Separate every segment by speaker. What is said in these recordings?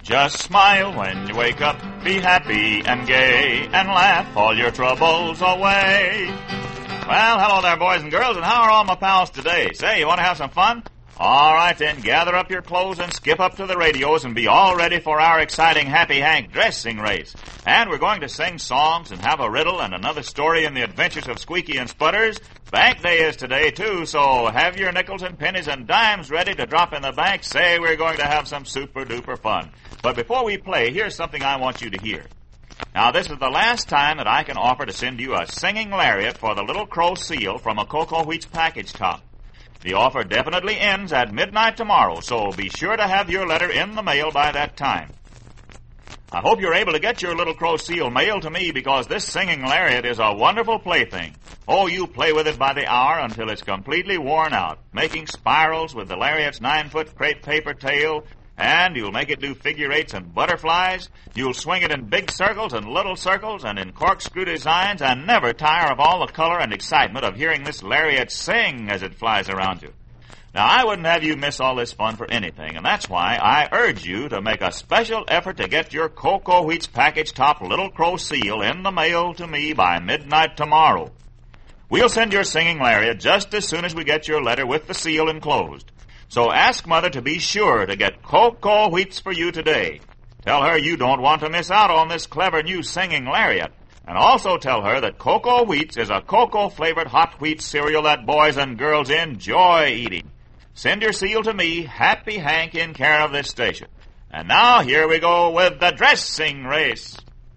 Speaker 1: Just smile when you wake up, be happy and gay, and laugh all your troubles away. Well, hello there, boys and girls, and how are all my pals today? Say, you want to have some fun? All right, then, gather up your clothes and skip up to the radios and be all ready for our exciting Happy Hank dressing race. And we're going to sing songs and have a riddle and another story in the adventures of Squeaky and Sputters. Bank day is today, too, so have your nickels and pennies and dimes ready to drop in the bank. Say, we're going to have some super-duper fun. But before we play, here's something I want you to hear. Now, this is the last time that I can offer to send you a singing lariat for the Little Crow Seal from a Cocoa Wheats package top. The offer definitely ends at midnight tomorrow, so be sure to have your letter in the mail by that time. I hope you're able to get your Little Crow Seal mailed to me because this singing lariat is a wonderful plaything. Oh, you play with it by the hour until it's completely worn out, making spirals with the lariat's 9-foot crepe paper tail, and you'll make it do figure eights and butterflies. You'll swing it in big circles and little circles and in corkscrew designs and never tire of all the color and excitement of hearing this lariat sing as it flies around you. Now, I wouldn't have you miss all this fun for anything, and that's why I urge you to make a special effort to get your Cocoa Wheats package top Little Crow Seal in the mail to me by midnight tomorrow. We'll send your singing lariat just as soon as we get your letter with the seal enclosed. So ask Mother to be sure to get Cocoa Wheats for you today. Tell her you don't want to miss out on this clever new singing lariat. And also tell her that Cocoa Wheats is a cocoa-flavored hot wheat cereal that boys and girls enjoy eating. Send your seal to me, Happy Hank, in care of this station. And now here we go with the dressing race.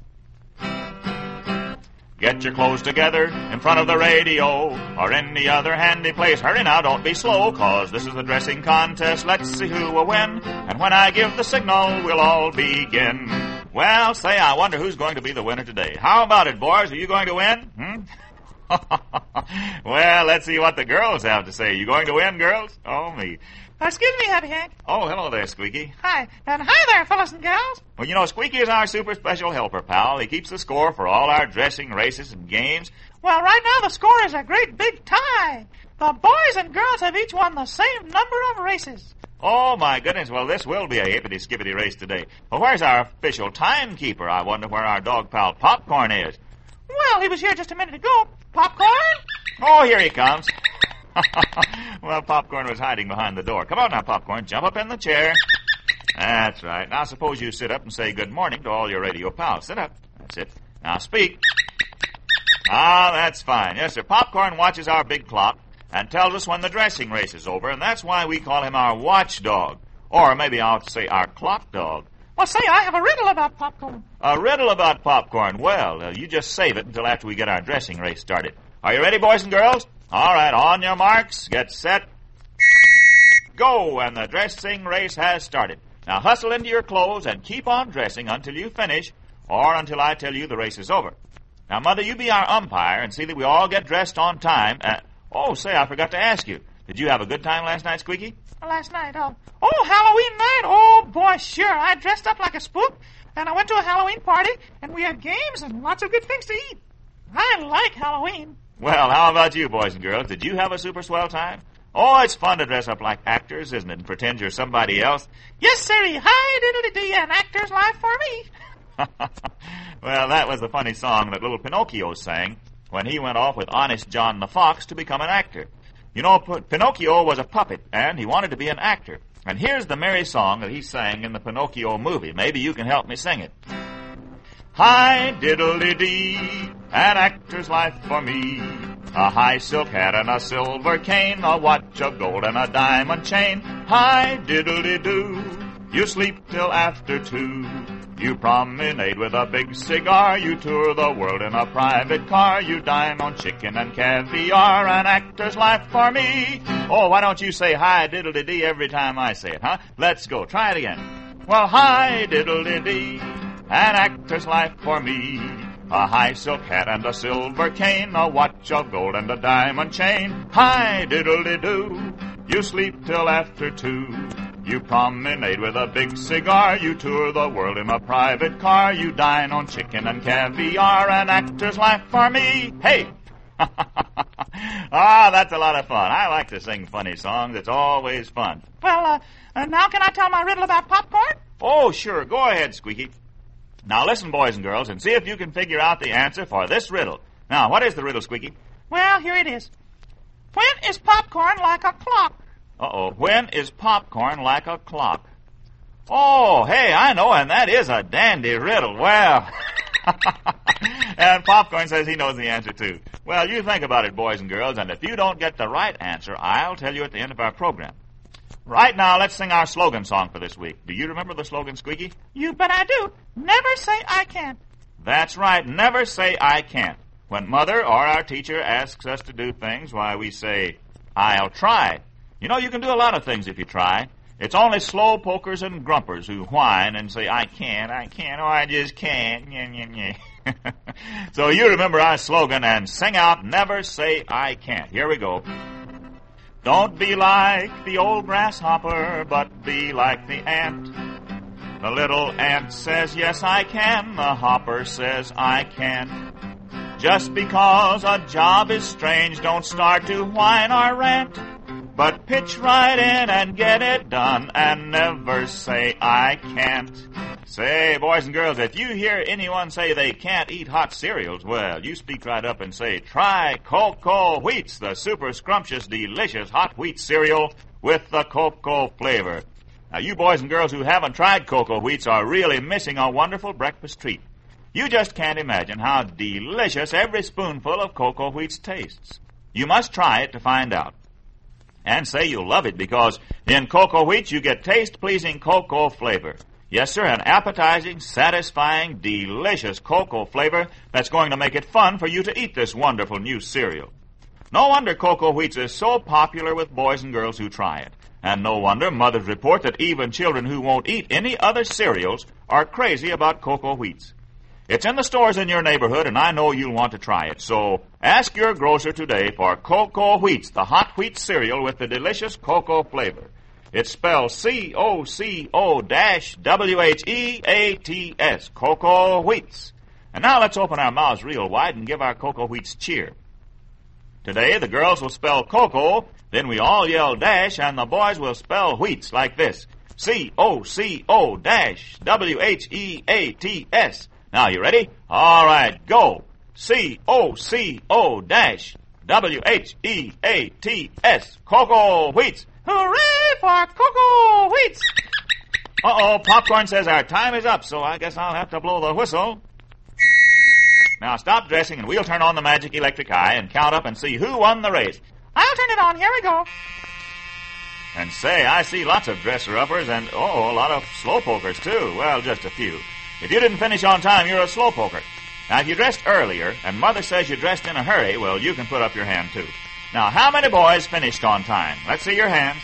Speaker 1: Get your clothes together in front of the radio or any other handy place. Hurry now, don't be slow, 'cause this is the dressing contest. Let's see who will win. And when I give the signal, we'll all begin. Well, say, I wonder who's going to be the winner today. How about it, boys? Are you going to win? Well, let's see what the girls have to say. You going to win, girls? Oh, me.
Speaker 2: Excuse me, Happy Hank.
Speaker 1: Oh, hello there, Squeaky.
Speaker 2: Hi. And hi there, fellas and gals.
Speaker 1: Well, you know, Squeaky is our super special helper, pal. He keeps the score for all our dressing races and games.
Speaker 2: Well, right now the score is a great big tie. The boys and girls have each won the same number of races.
Speaker 1: Oh, my goodness. Well, this will be a hippity-skippity race today. Well, where's our official timekeeper? I wonder where our dog pal Popcorn is.
Speaker 2: Well, he was here just a minute ago. Popcorn?
Speaker 1: Oh, here he comes. Well, Popcorn was hiding behind the door. Come on now, Popcorn. Jump up in the chair. That's right. Now, suppose you sit up and say good morning to all your radio pals. Sit up. That's it. Now, speak. Ah, that's fine. Yes, sir. Popcorn watches our big clock and tells us when the dressing race is over, and that's why we call him our watchdog. Or maybe I'll say our clock dog.
Speaker 2: Well, say, I have a riddle about Popcorn.
Speaker 1: A riddle about Popcorn? Well, you just save it until after we get our dressing race started. Are you ready, boys and girls? All right, on your marks, get set, go, and the dressing race has started. Now hustle into your clothes and keep on dressing until you finish or until I tell you the race is over. Now, Mother, you be our umpire and see that we all get dressed on time. Say, I forgot to ask you. Did you have a good time last night, Squeaky?
Speaker 2: Last night, Halloween night? Oh, boy, sure. I dressed up like a spook, and I went to a Halloween party, and we had games and lots of good things to eat. I like Halloween.
Speaker 1: Well, how about you, boys and girls? Did you have a super swell time? Oh, it's fun to dress up like actors, isn't it, and pretend you're somebody else?
Speaker 2: Yes, sirree. Hi-diddly-dee, an actor's life for me.
Speaker 1: Well, that was the funny song that little Pinocchio sang when he went off with Honest John the Fox to become an actor. You know, Pinocchio was a puppet, and he wanted to be an actor. And here's the merry song that he sang in the Pinocchio movie. Maybe you can help me sing it. Hi-diddly-dee, an actor's life for me. A high silk hat and a silver cane, a watch of gold and a diamond chain. Hi-diddly-doo, you sleep till after 2. You promenade with a big cigar. You tour the world in a private car. You dine on chicken and caviar. An actor's life for me. Oh, why don't you say hi-diddly-dee every time I say it, huh? Let's go. Try it again. Well, hi-diddly-dee, an actor's life for me. A high silk hat and a silver cane, a watch of gold and a diamond chain. Hi-diddly-doo, you sleep till after 2. You promenade with a big cigar. You tour the world in a private car. You dine on chicken and caviar. An actor's life for me. Hey! That's a lot of fun. I like to sing funny songs. It's always fun.
Speaker 2: Well, now can I tell my riddle about Popcorn?
Speaker 1: Oh, sure. Go ahead, Squeaky. Now listen, boys and girls, and see if you can figure out the answer for this riddle. Now, what is the riddle, Squeaky?
Speaker 2: Well, here it is. When is popcorn like a clock?
Speaker 1: Uh-oh. When is popcorn like a clock? Oh, hey, I know, and that is a dandy riddle. Well, and Popcorn says he knows the answer, too. Well, you think about it, boys and girls, and if you don't get the right answer, I'll tell you at the end of our program. Right now, let's sing our slogan song for this week. Do you remember the slogan, Squeaky?
Speaker 2: You bet I do. Never say I can't.
Speaker 1: That's right. Never say I can't. When Mother or our teacher asks us to do things, why, we say, I'll try. You know, you can do a lot of things if you try. It's only slow pokers and grumpers who whine and say, I can't, oh, I just can't. So you remember our slogan and sing out, never say I can't. Here we go. Don't be like the old grasshopper, but be like the ant. The little ant says, yes, I can. The hopper says, I can. Just because a job is strange, don't start to whine or rant. But pitch right in and get it done and never say, I can't. Say, boys and girls, if you hear anyone say they can't eat hot cereals, well, you speak right up and say, try Cocoa Wheats, the super scrumptious, delicious hot wheat cereal with the cocoa flavor. Now, you boys and girls who haven't tried Cocoa Wheats are really missing a wonderful breakfast treat. You just can't imagine how delicious every spoonful of Cocoa Wheats tastes. You must try it to find out. And say you'll love it because in Cocoa Wheats you get taste-pleasing cocoa flavor. Yes, sir, an appetizing, satisfying, delicious cocoa flavor that's going to make it fun for you to eat this wonderful new cereal. No wonder Cocoa Wheats is so popular with boys and girls who try it. And no wonder mothers report that even children who won't eat any other cereals are crazy about Cocoa Wheats. It's in the stores in your neighborhood, and I know you'll want to try it. So ask your grocer today for Cocoa Wheats, the hot wheat cereal with the delicious cocoa flavor. It's spelled C-O-C-O-W-H-E-A-T-S, Cocoa Wheats. And now let's open our mouths real wide and give our Cocoa Wheats cheer. Today the girls will spell cocoa, then we all yell dash, and the boys will spell wheats like this. C-O-C-O-W-H-E-A-T-S. Now, you ready? All right, go. C-O-C-O-W-H-E-A-T-S. Cocoa Wheats.
Speaker 2: Hooray for Cocoa Wheats!
Speaker 1: Uh-oh, Popcorn says our time is up, so I guess I'll have to blow the whistle. Now, stop dressing, and we'll turn on the magic electric eye and count up and see who won the race.
Speaker 2: I'll turn it on. Here we go.
Speaker 1: And say, I see lots of dresser-uppers and, a lot of slow-pokers, too. Well, just a few. If you didn't finish on time, you're a slowpoker. Now, if you dressed earlier, and Mother says you dressed in a hurry, well, you can put up your hand, too. Now, how many boys finished on time? Let's see your hands.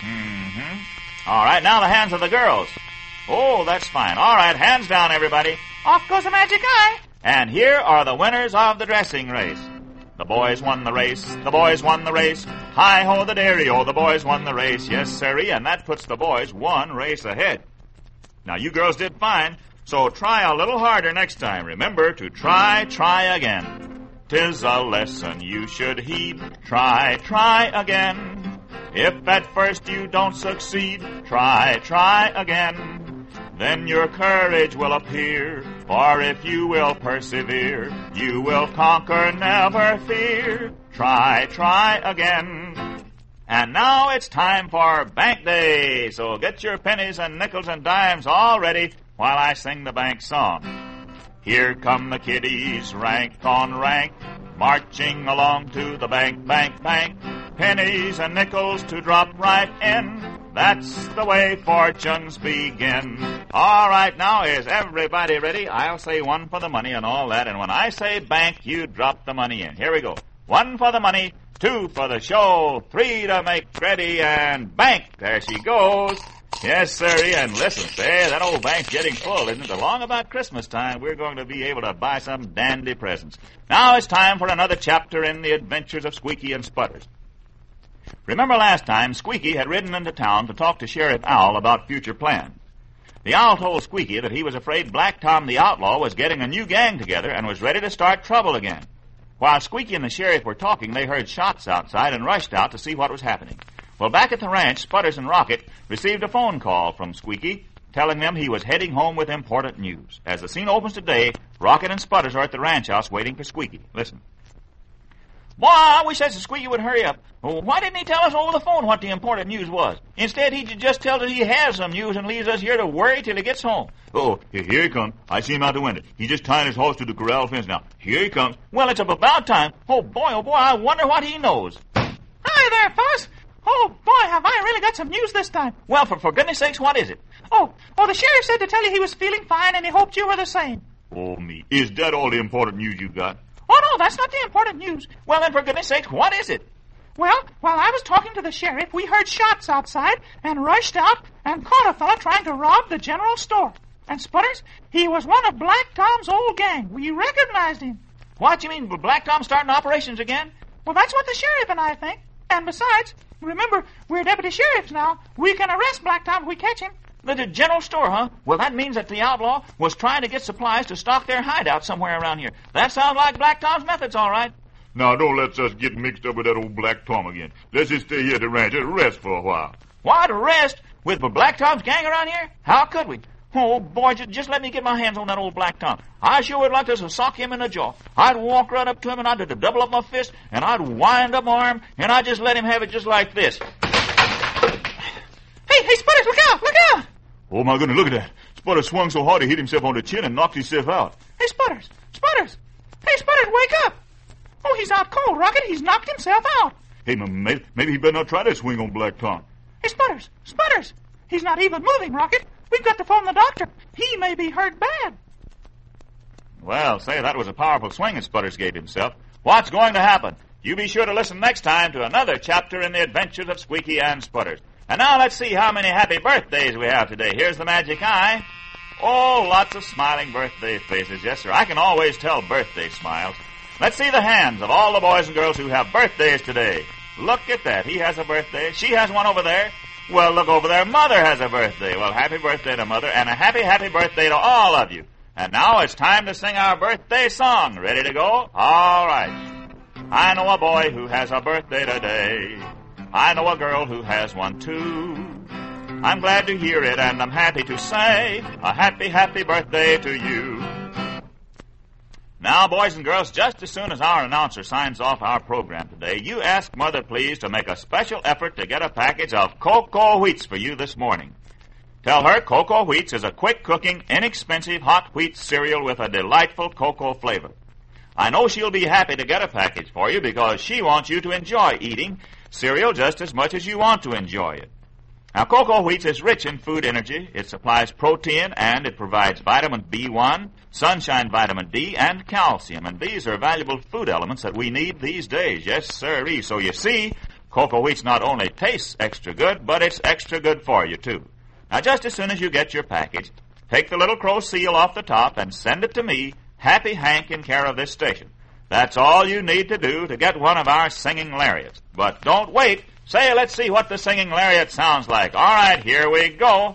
Speaker 1: All right, now the hands of the girls. Oh, that's fine. All right, hands down, everybody.
Speaker 2: Off goes the magic eye.
Speaker 1: And here are the winners of the dressing race. The boys won the race. The boys won the race. Hi-ho the dairy-o, the boys won the race. Yes, sirree, and that puts the boys one race ahead. Now, you girls did fine. So try a little harder next time. Remember to try again. 'Tis a lesson you should heed. Try again. If at first you don't succeed, try again. Then your courage will appear. For if you will persevere, you will conquer, never fear. Try again. And now it's time for Bank Day. So get your pennies and nickels and dimes all ready while I sing the bank song. Here come the kiddies, rank on rank, marching along to the bank. Pennies and nickels to drop right in. That's the way fortunes begin. All right, now is everybody ready? I'll say one for the money and all that, and when I say bank, you drop the money in. Here we go. 1 for the money, 2 for the show, 3 to make ready, and bank. There she goes. Yes, sirree, and listen, say, that old bank's getting full, isn't it? Along about Christmas time, we're going to be able to buy some dandy presents. Now it's time for another chapter in the adventures of Squeaky and Sputters. Remember last time, Squeaky had ridden into town to talk to Sheriff Owl about future plans. The owl told Squeaky that he was afraid Black Tom the Outlaw was getting a new gang together and was ready to start trouble again. While Squeaky and the sheriff were talking, they heard shots outside and rushed out to see what was happening. Well, back at the ranch, Sputters and Rocket received a phone call from Squeaky. telling them he was heading home with important news. As the scene opens today, Rocket and Sputters are at the ranch house waiting for Squeaky. Listen. Boy, I wish that Squeaky would hurry up. Why didn't he tell us over the phone what the important news was? Instead, he just tells us he has some news and leaves us here to worry till he gets home.
Speaker 3: Oh, here he comes. I see him out the window. He's just tying his horse to the corral fence now. Here he comes.
Speaker 1: Well, it's about time. Oh, boy, I wonder what he knows.
Speaker 2: Hi there, fellas. Oh, boy, have I really got some news this time.
Speaker 1: Well, for goodness sakes, what is it?
Speaker 2: Oh, the sheriff said to tell you he was feeling fine and he hoped you were the same.
Speaker 3: Oh, me. Is that all the important news you got?
Speaker 2: Oh, no, that's not the important news.
Speaker 1: Well, then, for goodness sakes, what is it?
Speaker 2: Well, while I was talking to the sheriff, we heard shots outside and rushed out and caught a fella trying to rob the general store. And Sputters, he was one of Black Tom's old gang. We recognized him.
Speaker 1: What, you mean Black Tom starting operations again?
Speaker 2: Well, that's what the sheriff and I think. And besides, remember, we're deputy sheriffs now. We can arrest Black Tom if we catch him.
Speaker 1: The general store, huh? Well, that means that the outlaw was trying to get supplies to stock their hideout somewhere around here. That sounds like Black Tom's methods, all right.
Speaker 3: Now, don't let us get mixed up with that old Black Tom again. Let's just stay here at the ranch and rest for a while.
Speaker 1: What, rest? With Black Tom's gang around here? How could we? Oh, boy, just let me get my hands on that old Black Tom. I sure would like to sock him in the jaw. I'd walk right up to him and I'd double up my fist and I'd wind up my arm and I'd just let him have it just like this.
Speaker 2: Hey, Sputters, look out, look out!
Speaker 3: Oh, my goodness, look at that. Sputters swung so hard he hit himself on the chin and knocked himself out.
Speaker 2: Hey, Sputters! Hey, Sputters, wake up! Oh, he's out cold, Rocket. He's knocked himself out.
Speaker 3: Hey, maybe he better not try that swing on Black Tom.
Speaker 2: Hey, Sputters! He's not even moving, Rocket. We've got to phone the doctor. He may be hurt bad.
Speaker 1: Well, say, that was a powerful swing that Sputters gave himself. What's going to happen? You be sure to listen next time to another chapter in the adventures of Squeaky and Sputters. And now let's see how many happy birthdays we have today. Here's the magic eye. Oh, lots of smiling birthday faces. Yes, sir. I can always tell birthday smiles. Let's see the hands of all the boys and girls who have birthdays today. Look at that. He has a birthday. She has one over there. Well, look over there. Mother has a birthday. Well, happy birthday to Mother, and a happy, happy birthday to all of you. And now it's time to sing our birthday song. Ready to go? All right. I know a boy who has a birthday today. I know a girl who has one too. I'm glad to hear it and I'm happy to say a happy, happy birthday to you. Now, boys and girls, just as soon as our announcer signs off our program today, you ask Mother, please, to make a special effort to get a package of Cocoa Wheats for you this morning. Tell her Cocoa Wheats is a quick-cooking, inexpensive hot wheat cereal with a delightful cocoa flavor. I know she'll be happy to get a package for you because she wants you to enjoy eating cereal just as much as you want to enjoy it. Now, Cocoa Wheats is rich in food energy. It supplies protein, and it provides vitamin B1, sunshine vitamin D, and calcium. And these are valuable food elements that we need these days. Yes, sirree. So you see, Cocoa Wheats not only tastes extra good, but it's extra good for you, too. Now, just as soon as you get your package, take the little crow seal off the top and send it to me, Happy Hank, in care of this station. That's all you need to do to get one of our singing lariats. But don't wait. Say, let's see what the singing lariat sounds like. All right, here we go.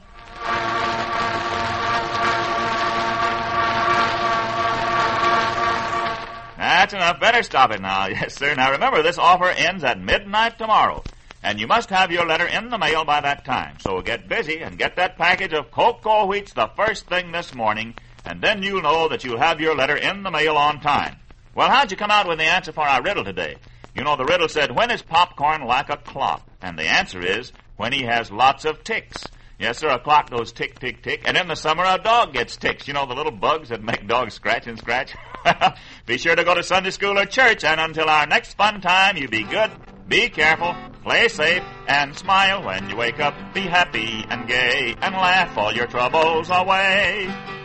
Speaker 1: That's enough. Better stop it now. Yes, sir. Now, remember, this offer ends at midnight tomorrow. And you must have your letter in the mail by that time. So get busy and get that package of Cocoa Wheats the first thing this morning, and then you'll know that you'll have your letter in the mail on time. Well, how'd you come out with the answer for our riddle today? You know, the riddle said, when is popcorn like a clock? And the answer is, when he has lots of ticks. Yes, sir, a clock goes tick, tick, tick. And in the summer, a dog gets ticks. You know, the little bugs that make dogs scratch and scratch. Be sure to go to Sunday school or church. And until our next fun time, you be good, be careful, play safe, and smile when you wake up. Be happy and gay, and laugh all your troubles away.